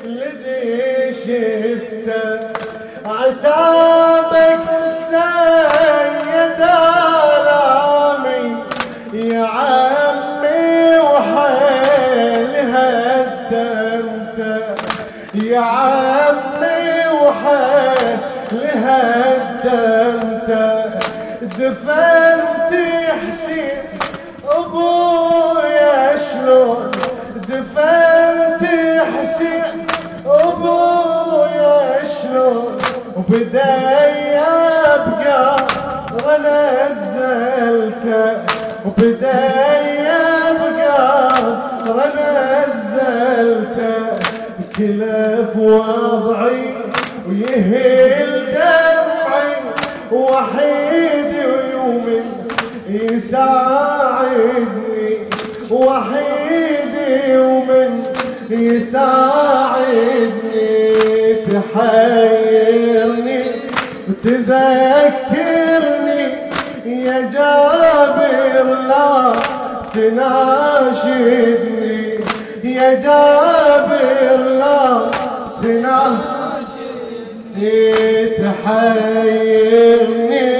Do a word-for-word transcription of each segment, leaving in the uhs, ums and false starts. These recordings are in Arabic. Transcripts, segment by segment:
الذي شفته عتابك سيد آلامي يا عمي وحيل هدمته يا عمي وحيل هدمته دفنت حسين ابويا شلون دفنت حسين ابويا شلون وبدايا بقار نزلته وبدايا بقار نزلته كلف وضعي ويهل دمعي وحيد ويومي يساعدني وحيد ومن يساعدني تحيرني وتذكرني يا جابر لا تناشدني يا جابر لا تناشدني تحيرني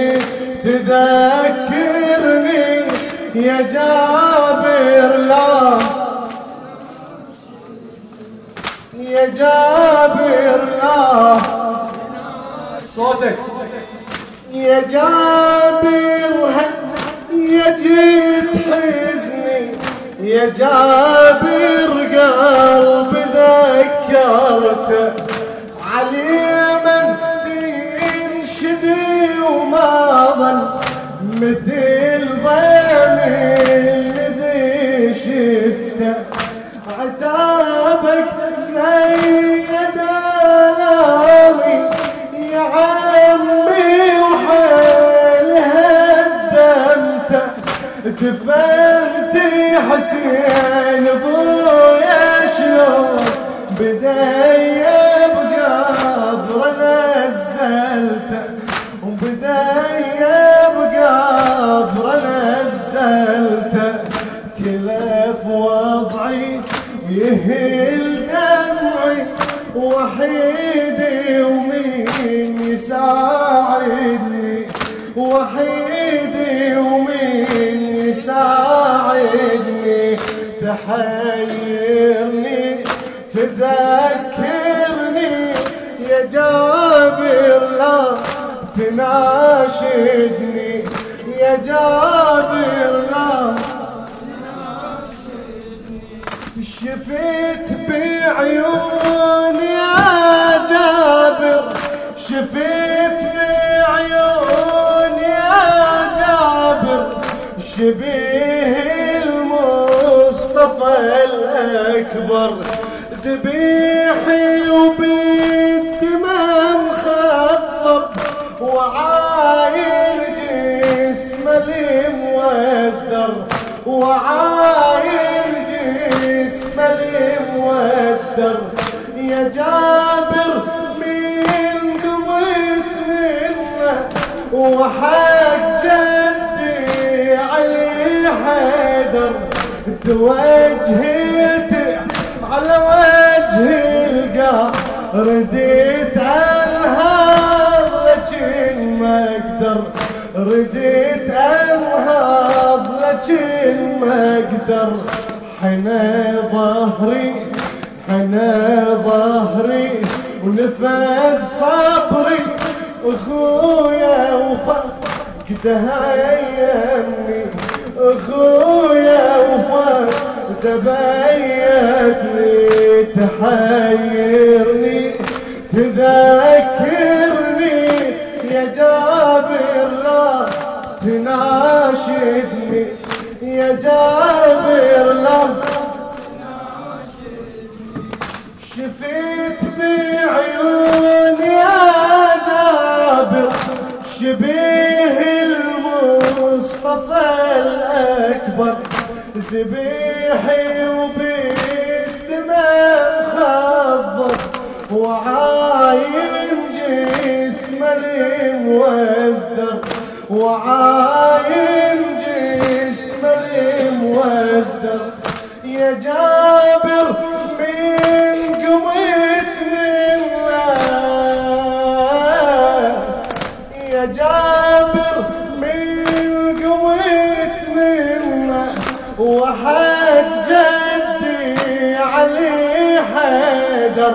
تذكرني يا جابر لا يا جابر لا صوتك يا جابر يا جيت حزني يا جابر قلب ذكرته علي من تنشدي وما ظل مثل ضيمي الذي شفته عتابك سيد آلامي يا عمي وحيل هدمته دفنت حسين ابويا شلون بدايا بقبر نزلته وبدايا بقبر نزلته كلف وضعي ويهل دمعي وحيدي ومين يساعدني وحيدي ومين يساعدني تحيرني تذكرني يا جابر لا تناشدني يا جابر لا شفت بعيوني يا جابر شفت بعيوني يا جابر شبيه المصطفى الأكبر ذبيحي وبالدماء مخضب وعايل جسمه المودر وعايل جسمه المودر يا جابر من قويت منه وحق جدي علي حيدر توجهت على وجه القاع رديت انهض لكن ما اقدر رديت انهض لكن ما اقدر حنى ظهري حنى ظهري ونفد صبري اخويا وفقدها يمي اخويا وفقد بيتني تحيرني تذكرني يا جابر لا تناشدني يا جابر لا شفت بعيوني يا جابر شبيه المصطفى الأكبر ذبيحي وبالدماء مخضر وعاين جسمه المودر وعاين جسمه المودر يا جابر من قمت حيدر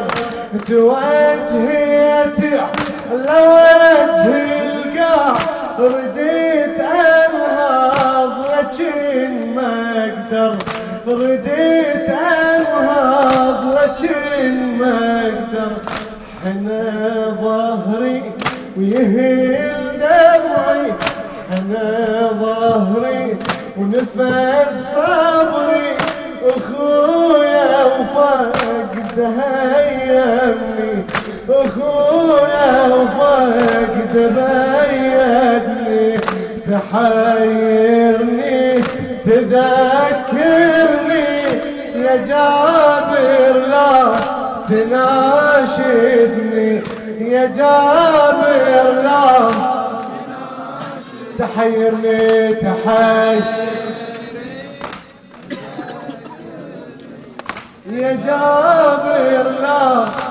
توجهت لوجه القاع رديت انهض لكن ما اقدر رديت انهض لكن ما اقدر حنى ظهري ويهل دمعي حنى ظهري ونفد صبري اخويا وفقد هيمني اخويا وفقد بيدني تحيرني تذكرني يا جابر لا تناشدني يا جابر لا تحيرني تحيرني يا جابر لا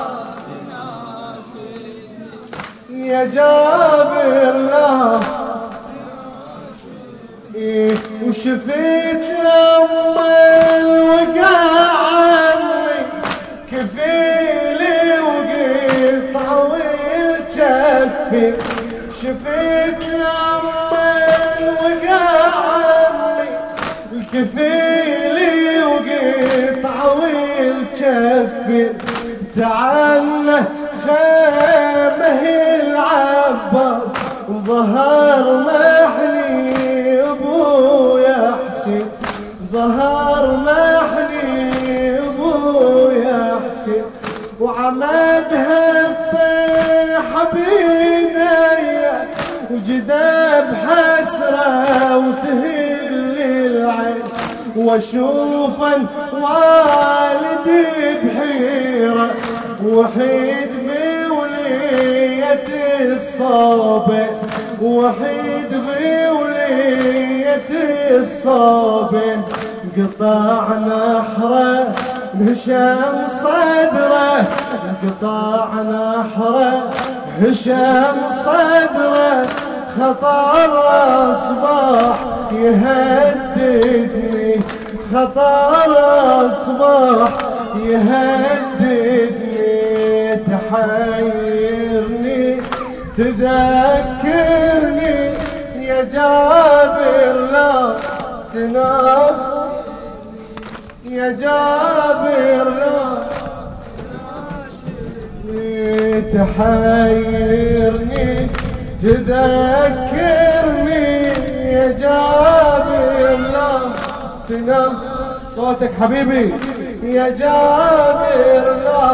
يا جابر لا إيه وشفيت لما الوقع عني كفيلي وقطع والكفي شفيت لما الوقع عني الكفيلي وقطع والكفي تعال خامه العباس ظهر محني ابويا حسين ظهر محني ابويا حسين وعمدها الطيحه بينيا وجداب حسره وتهل العين واشوفا والدي بحيره وحيد بولية الصابئ وحيد بولية الصابئ قطع نحره هشام صدره قطع نحره هشام صدره خطر اصبح يهددني خطر اصبح يهددني تحيرني تذكرني يا جابر لا تنام يا جابر لا تحيرني تذكرني يا جابر لا تنام صوتك حبيبي يا جابر لا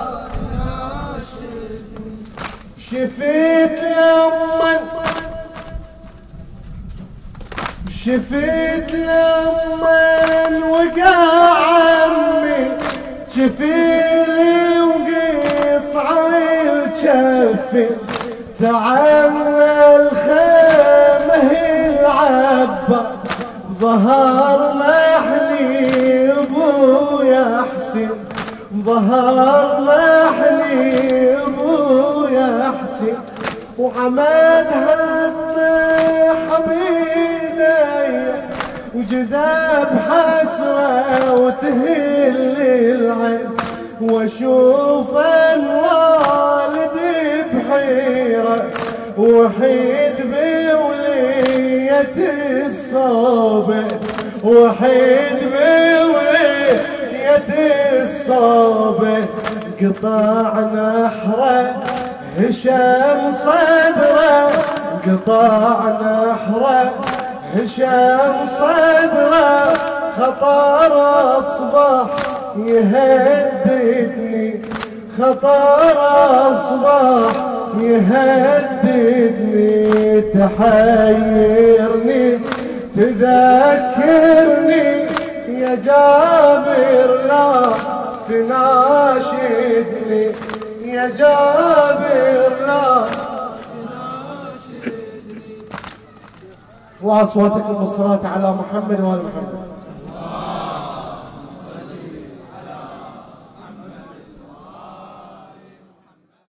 شفيت لما شفيت لما وقع عمي شفيلي وقطع الكفي تعال خامه العباس ظهر محني ابويا حسين ظهر محني ابويا حسين وعمدها الطيحه بيديا وجذاب حسره وتهل العين واشوف والدي بحيره وحيد بولية الصابئ وحيد بولية الصابئ قطع نحره هشام صدره قطع نحره هشام صدره خطر اصبح يهددني خطر اصبح يهددني تحيرني تذكرني يا جابر لا تناشدني يا جابر لا تناشدني واصواتك المصرات على محمد وآل محمد.